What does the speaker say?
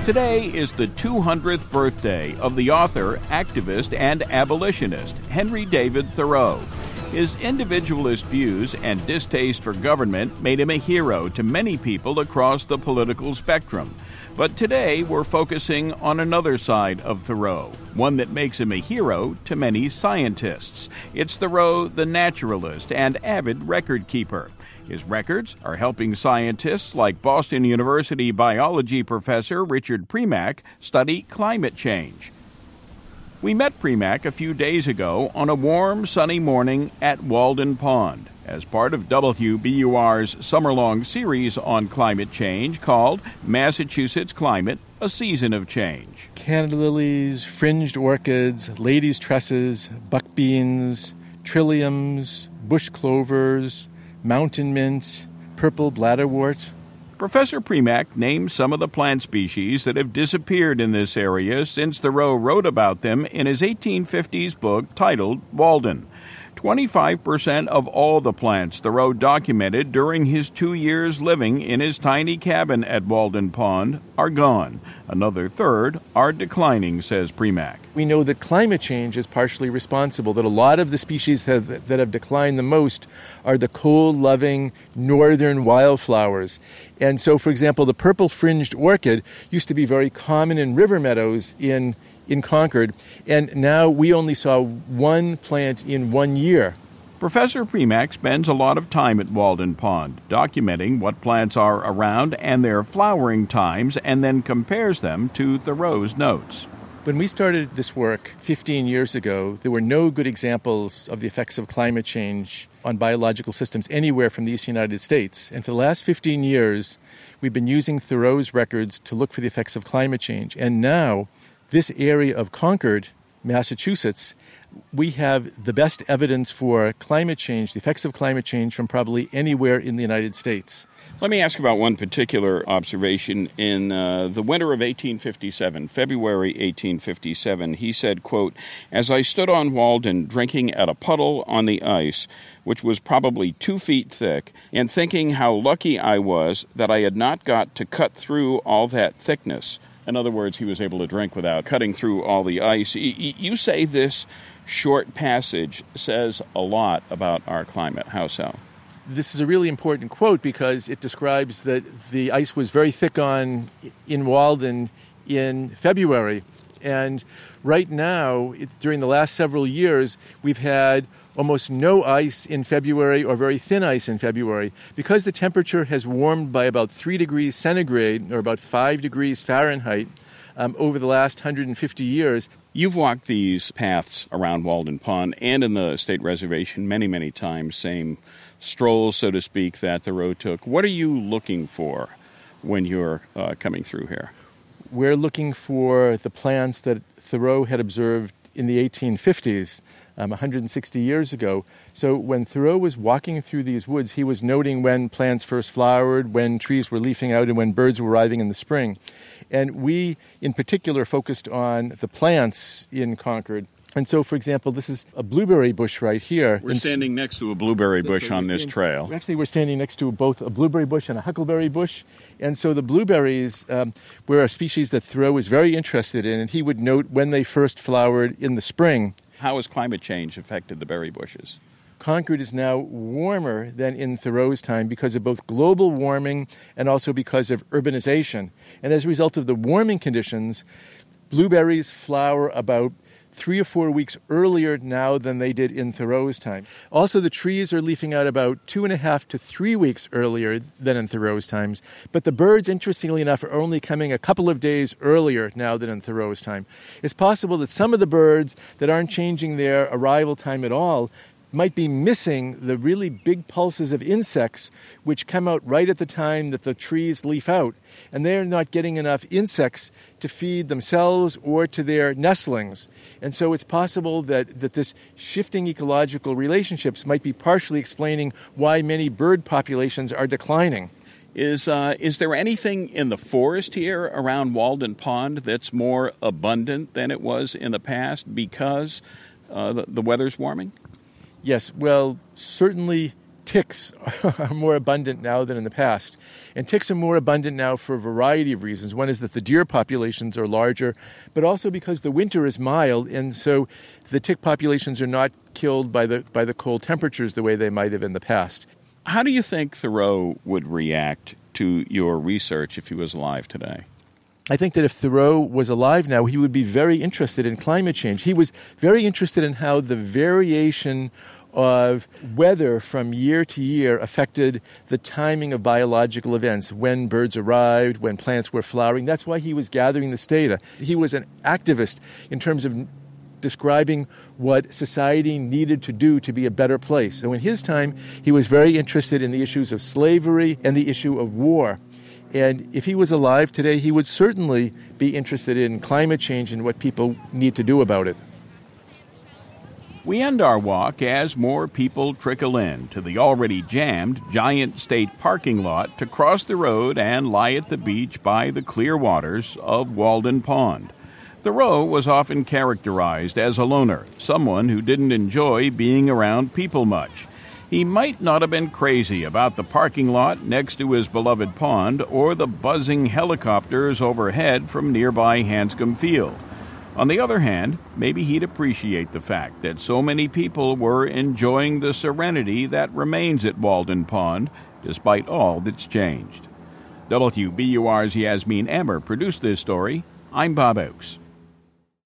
Today is the 200th birthday of the author, activist, and abolitionist Henry David Thoreau. His individualist views and distaste for government made him a hero to many people across the political spectrum. But today we're focusing on another side of Thoreau, one that makes him a hero to many scientists. It's Thoreau the naturalist and avid record keeper. His records are helping scientists like Boston University biology professor Richard Premack study climate change. We met Premack a few days ago on a warm, sunny morning at Walden Pond as part of WBUR's summer-long series on climate change called Massachusetts Climate, A Season of Change. Canada lilies, fringed orchids, ladies' tresses, buckbeans, trilliums, bush clovers, mountain mint, purple bladderwort. Professor Premack named some of the plant species that have disappeared in this area since Thoreau wrote about them in his 1850s book titled Walden. 25% of all the plants Thoreau documented during his 2 years living in his tiny cabin at Walden Pond are gone. Another third are declining, says Premack. We know that climate change is partially responsible, that a lot of the species that have declined the most are the cold-loving northern wildflowers. And so, for example, the purple fringed orchid used to be very common in river meadows in Concord, and now we only saw one plant in 1 year. Professor Premack spends a lot of time at Walden Pond, documenting what plants are around and their flowering times, and then compares them to Thoreau's notes. When we started this work 15 years ago, there were no good examples of the effects of climate change on biological systems anywhere from the eastern United States. And for the last 15 years, we've been using Thoreau's records to look for the effects of climate change. And now, this area of Concord, Massachusetts, we have the best evidence for climate change, the effects of climate change from probably anywhere in the United States. Let me ask about one particular observation. In the winter of 1857, February 1857, he said, quote, "As I stood on Walden drinking at a puddle on the ice, which was probably 2 feet thick, and thinking how lucky I was that I had not got to cut through all that thickness." In other words, he was able to drink without cutting through all the ice. You say this short passage says a lot about our climate. How so? This is a really important quote because it describes that the ice was very thick in Walden in February. And right now, during the last several years, we've had almost no ice in February or very thin ice in February. Because the temperature has warmed by about 3 degrees centigrade or about 5 degrees Fahrenheit over the last 150 years. You've walked these paths around Walden Pond and in the state reservation many, many times, same strolls, so to speak, that Thoreau took. What are you looking for when you're coming through here? We're looking for the plants that Thoreau had observed in the 1850s, 160 years ago. So when Thoreau was walking through these woods, he was noting when plants first flowered, when trees were leafing out, and when birds were arriving in the spring. And we, in particular, focused on the plants in Concord. And so, for example, this is a blueberry bush right here. We're standing next to a blueberry bush on this trail. Actually, we're standing next to both a blueberry bush and a huckleberry bush. And so the blueberries were a species that Thoreau was very interested in, and he would note when they first flowered in the spring. How has climate change affected the berry bushes? Concord is now warmer than in Thoreau's time because of both global warming and also because of urbanization. And as a result of the warming conditions, blueberries flower about 3 or 4 weeks earlier now than they did in Thoreau's time. Also, the trees are leafing out about 2.5 to 3 weeks earlier than in Thoreau's times. But the birds, interestingly enough, are only coming a couple of days earlier now than in Thoreau's time. It's possible that some of the birds that aren't changing their arrival time at all might be missing the really big pulses of insects which come out right at the time that the trees leaf out. And they're not getting enough insects to feed themselves or to their nestlings. And so it's possible that this shifting ecological relationships might be partially explaining why many bird populations are declining. Is there anything in the forest here around Walden Pond that's more abundant than it was in the past because the weather's warming? Yes, well, certainly ticks are more abundant now than in the past. And ticks are more abundant now for a variety of reasons. One is that the deer populations are larger, but also because the winter is mild, and so the tick populations are not killed by the cold temperatures the way they might have in the past. How do you think Thoreau would react to your research if he was alive today? I think that if Thoreau was alive now, he would be very interested in climate change. He was very interested in how the variation of weather from year to year affected the timing of biological events, when birds arrived, when plants were flowering. That's why he was gathering this data. He was an activist in terms of describing what society needed to do to be a better place. So in his time, he was very interested in the issues of slavery and the issue of war. And if he was alive today, he would certainly be interested in climate change and what people need to do about it. We end our walk as more people trickle in to the already jammed Giant State parking lot to cross the road and lie at the beach by the clear waters of Walden Pond. Thoreau was often characterized as a loner, someone who didn't enjoy being around people much. He might not have been crazy about the parking lot next to his beloved pond or the buzzing helicopters overhead from nearby Hanscom Field. On the other hand, maybe he'd appreciate the fact that so many people were enjoying the serenity that remains at Walden Pond, despite all that's changed. WBUR's Yasmin Emmer produced this story. I'm Bob Oakes.